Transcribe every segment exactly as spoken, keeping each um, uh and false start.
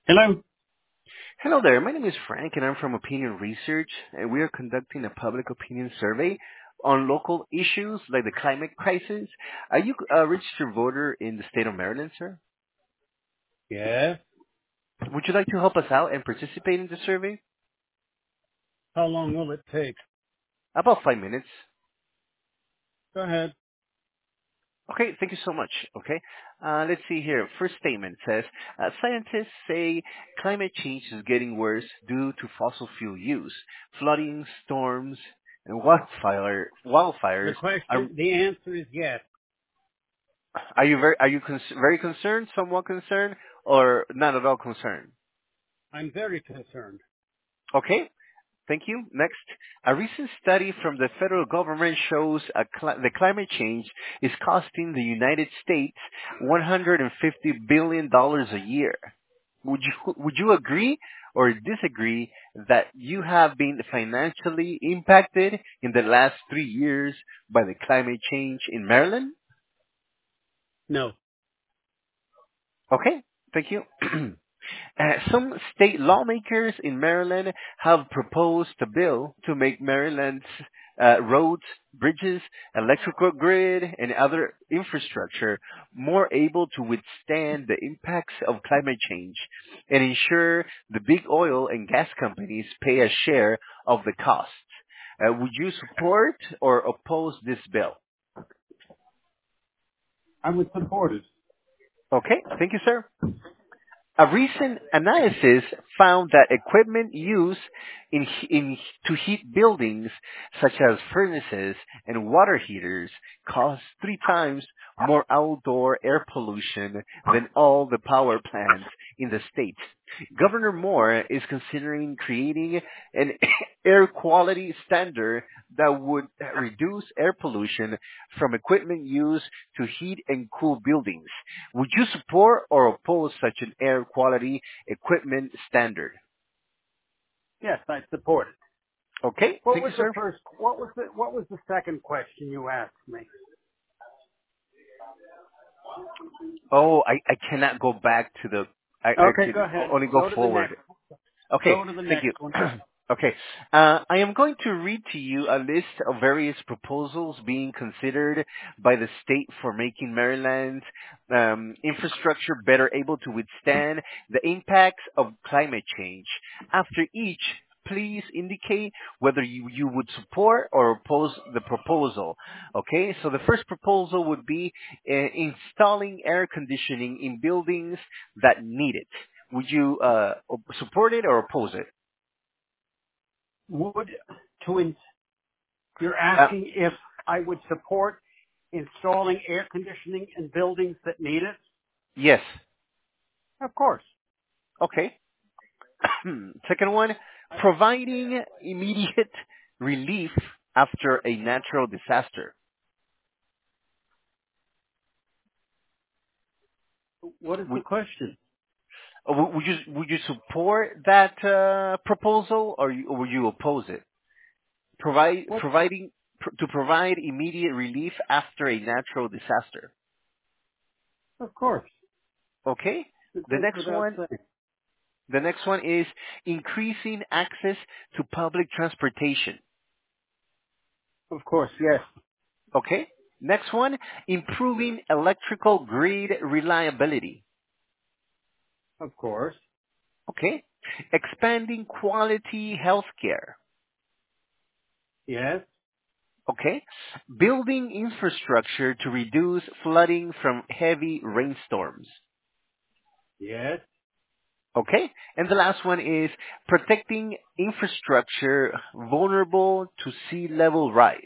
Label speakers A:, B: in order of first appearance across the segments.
A: Hello?
B: Hello there. My name is Frank, and I'm from Opinion Research, and we are conducting a public opinion survey on local issues like the climate crisis. Are you a registered voter in the state of Maryland, sir?
A: Yes.
B: Would you like to help us out and participate in the survey?
A: How long will it take?
B: About five minutes.
A: Go ahead.
B: Okay, thank you so much. Okay, uh, let's see here. First statement says, uh, scientists say climate change is getting worse due to fossil fuel use. Flooding, storms, and wildfire,
A: The
B: wildfires are
A: question, the answer is yes.
B: Are you very are you con- very concerned, somewhat concerned, or not at all concerned?
A: I'm very concerned.
B: Okay, thank you. Next, a recent study from the federal government shows a cli- the climate change is costing the United States one hundred fifty billion dollars a year. Would you would you agree or disagree that you have been financially impacted in the last three years by the climate change in Maryland?
A: No.
B: Okay, thank you. Uh, some state lawmakers in Maryland have proposed a bill to make Maryland's uh, roads, bridges, electrical grid, and other infrastructure more able to withstand the impacts of climate change and ensure the big oil and gas companies pay a share of the costs. Uh, would you support or oppose this bill?
A: I would support it.
B: Okay, thank you, sir. A recent analysis found that equipment used in, in, to heat buildings, such as furnaces and water heaters, cause three times more outdoor air pollution than all the power plants in the state. Governor Moore is considering creating an air quality standard that would reduce air pollution from equipment used to heat and cool buildings. Would you support or oppose such an air quality equipment standard?
A: Yes, I support it.
B: Okay,
A: What
B: thank
A: was
B: you,
A: the
B: sir.
A: first, what was the, what was the second question you asked me?
B: Oh, I, I cannot go back to the, I, I
A: Okay, go
B: can
A: ahead.
B: only go
A: Go to the
B: forward.
A: next,
B: Okay,
A: go to the
B: thank
A: next
B: you.
A: one.
B: Okay, uh, I am going to read to you a list of various proposals being considered by the state for making Maryland's um, infrastructure better able to withstand the impacts of climate change. After each, please indicate whether you, you would support or oppose the proposal. Okay, so the first proposal would be uh, installing air conditioning in buildings that need it. Would you uh, op- support it or oppose it?
A: Would, to, in, you're
B: Uh,
A: asking if I would support installing air conditioning in buildings that need it?
B: yes.
A: Of course.
B: Okay. Second one, providing immediate relief after a natural disaster.
A: What is the
B: Would,
A: question?
B: uh, would would you would you support that uh, proposal or, you, or would you oppose it? Provide
A: What,
B: providing pr- to provide immediate relief after a natural disaster.
A: of course.
B: Okay.
A: It
B: The
A: goes
B: next
A: without
B: one,
A: saying.
B: the next one is increasing access to public transportation.
A: Of course, yes.
B: Okay. Next one, improving electrical grid reliability.
A: Of course.
B: Okay. Expanding quality healthcare.
A: Yes.
B: Okay. Building infrastructure to reduce flooding from heavy rainstorms.
A: Yes.
B: Okay. And the last one is protecting infrastructure vulnerable to sea level rise.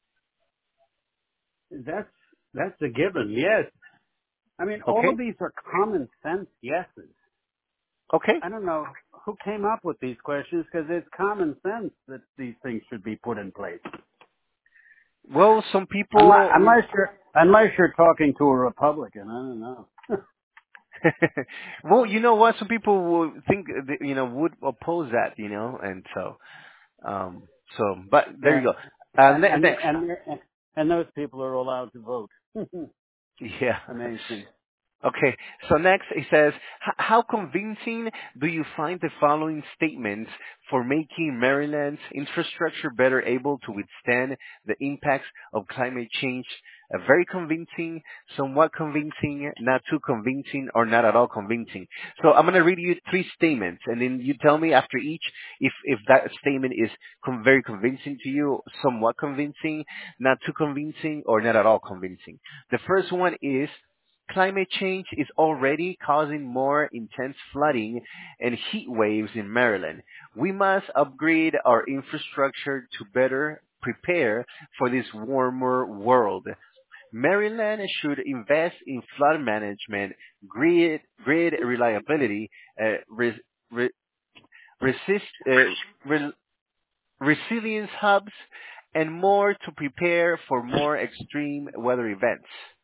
A: That's that's a given. Yes. I mean, all of
B: Okay.
A: these are common sense yeses.
B: Okay.
A: I don't know who came up with these questions because it's common sense that these things should be put in place.
B: Well, some
A: Unless,
B: people,
A: unless you're unless you're talking to a Republican, I don't know.
B: well, you know what? Some people would think, that, you know, would oppose that, you know, and so, um, so, but there
A: Yeah.
B: you go. Uh,
A: And
B: ne-
A: and
B: next,
A: and and those people are allowed to vote.
B: yeah.
A: Amazing.
B: Okay, so next it says, "H- how convincing do you find the following statements for making Maryland's infrastructure better able to withstand the impacts of climate change? Uh, very convincing, somewhat convincing, not too convincing, or not at all convincing." So I'm going to read you three statements, and then you tell me after each if, if that statement is com- very convincing to you, somewhat convincing, not too convincing, or not at all convincing. The first one is, climate change is already causing more intense flooding and heat waves in Maryland. We must upgrade our infrastructure to better prepare for this warmer world. Maryland should invest in flood management, grid, grid reliability, uh, res, re, resist, uh, re, resilience hubs, and more to prepare for more extreme weather events.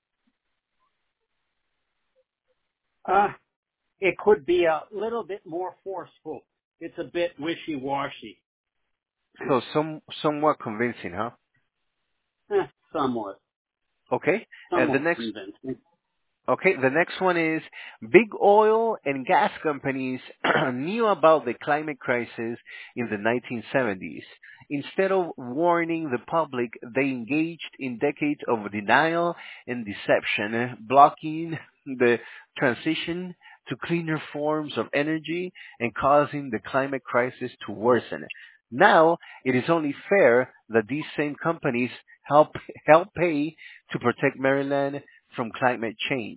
A: Uh, it could be a little bit more forceful. It's a bit wishy-washy,
B: So some, somewhat convincing, huh?
A: eh, somewhat,
B: Okay. And the
A: somewhat
B: next,
A: convincing.
B: okay, the next one is, big oil and gas companies knew about the climate crisis in the nineteen seventies. Instead of warning the public, they engaged in decades of denial and deception, blocking the transition to cleaner forms of energy and causing the climate crisis to worsen. Now, it is only fair that these same companies help help pay to protect Maryland from climate change.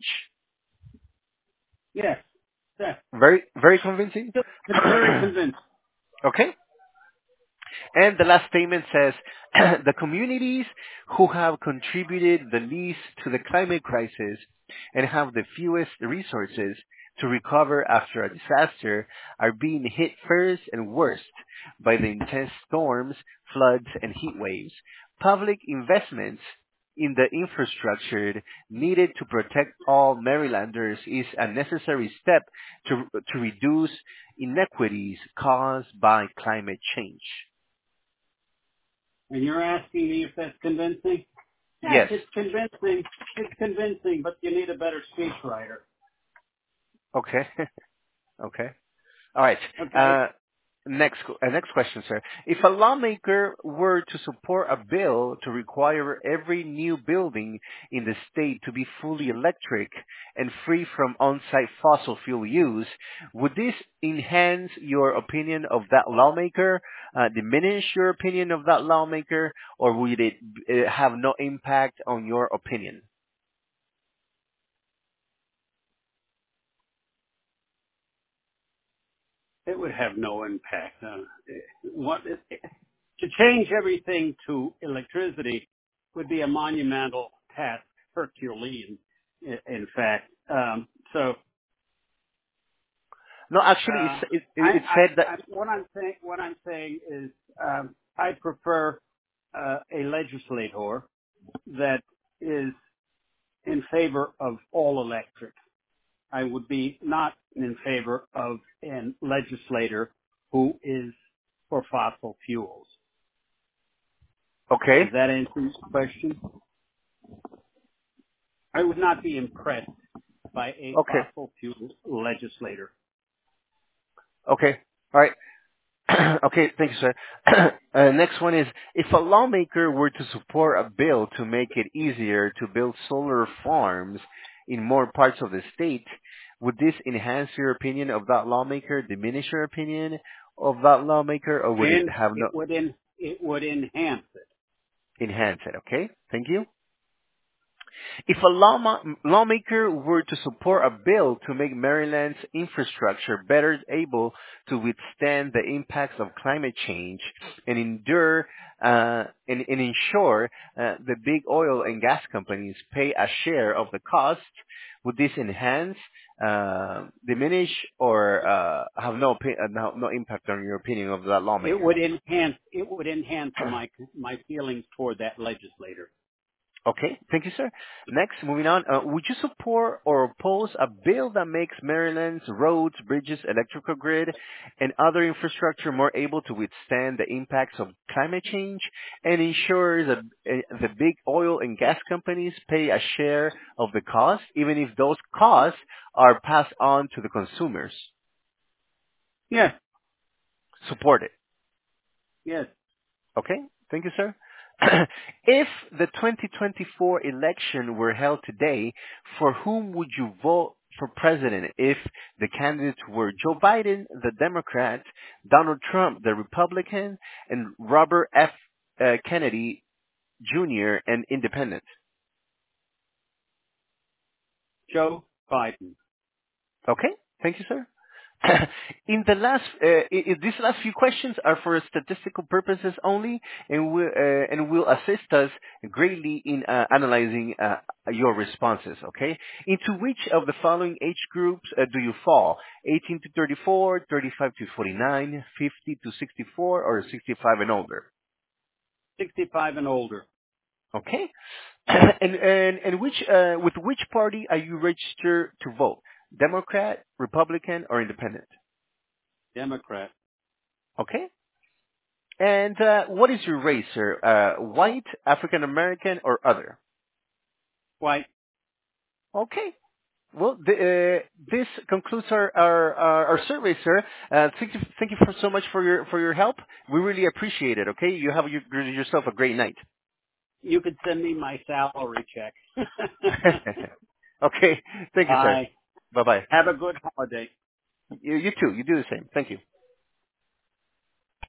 A: Yes, that's
B: Very, very convincing.
A: very convincing.
B: Okay. And the last statement says, the communities who have contributed the least to the climate crisis and have the fewest resources to recover after a disaster are being hit first and worst by the intense storms, floods, and heat waves. Public investments in the infrastructure needed to protect all Marylanders is a necessary step to, to reduce inequities caused by climate change.
A: And you're asking me if that's convincing? Yes,
B: Yes.
A: it's convincing. It's convincing, but you need a better speechwriter.
B: Okay. Okay. All right.
A: Okay?
B: Uh, next, uh, next question, sir. If a lawmaker were to support a bill to require every new building in the state to be fully electric and free from on-site fossil fuel use, would this enhance your opinion of that lawmaker, uh, diminish your opinion of that lawmaker, or would it uh, have no impact on your opinion?
A: It would have no impact. Uh, what, to change everything to electricity would be a monumental task, Herculean, in, in fact. Um, so
B: No, actually, it's,
A: uh,
B: it,
A: I,
B: it
A: I,
B: said that.
A: I, what I'm saying, what I'm saying is, um, I prefer uh, a legislator that is in favor of all electric. I would be not in favor of a legislator who is for fossil fuels. Does
B: Okay.
A: that answer your question? I would not be impressed by a
B: Okay.
A: fossil fuel legislator.
B: Okay. All right. Okay, thank you, sir. Uh, next one is, if a lawmaker were to support a bill to make it easier to build solar farms in more parts of the state, would this enhance your opinion of that lawmaker, diminish your opinion of that lawmaker, or would it
A: And
B: have
A: it
B: no
A: would in, it would enhance it.
B: enhance it? Okay, thank you. If a lawma- lawmaker were to support a bill to make Maryland's infrastructure better able to withstand the impacts of climate change and endure uh, and, and ensure uh, the big oil and gas companies pay a share of the cost, would this enhance, uh, diminish, or uh, have no, opi- uh, no no impact on your opinion of that
A: It
B: lawmaker?
A: would enhance, it would enhance my, my feelings toward that legislator.
B: Okay, thank you, sir. Next, moving on. Uh, would you support or oppose a bill that makes Maryland's roads, bridges, electrical grid, and other infrastructure more able to withstand the impacts of climate change and ensures that uh, the big oil and gas companies pay a share of the cost, even if those costs are passed on to the consumers?
A: Yes,
B: Support it.
A: yes.
B: Okay. Thank you, sir. If the twenty twenty-four election were held today, for whom would you vote for president if the candidates were Joe Biden, the Democrat, Donald Trump, the Republican, and Robert F. Uh, Kennedy Junior, an independent?
A: Joe Biden.
B: Okay. Thank you, sir. In the last, uh, i i- these last few questions are for statistical purposes only, and will uh, and will assist us greatly in uh, analyzing uh, your responses. Okay, into which of the following age groups uh, do you fall? eighteen to thirty-four, thirty-five to forty-nine, fifty to sixty-four, or sixty-five and older?
A: sixty-five and older.
B: Okay, and and and which uh, with which party are you registered to vote? Democrat, Republican, or Independent?
A: Democrat.
B: Okay. And uh, what is your race, sir? Uh, white, African American, or other?
A: White.
B: Okay. Well, the, uh, this concludes our our, our, our survey, sir. Uh, thank you, thank you for so much for your for your help. We really appreciate it. Okay, you have your, yourself a great night.
A: You could send me my salary check.
B: Okay. Thank you, sir.
A: Bye.
B: Bye bye.
A: Have a good holiday.
B: You, you too. You do the same. Thank you.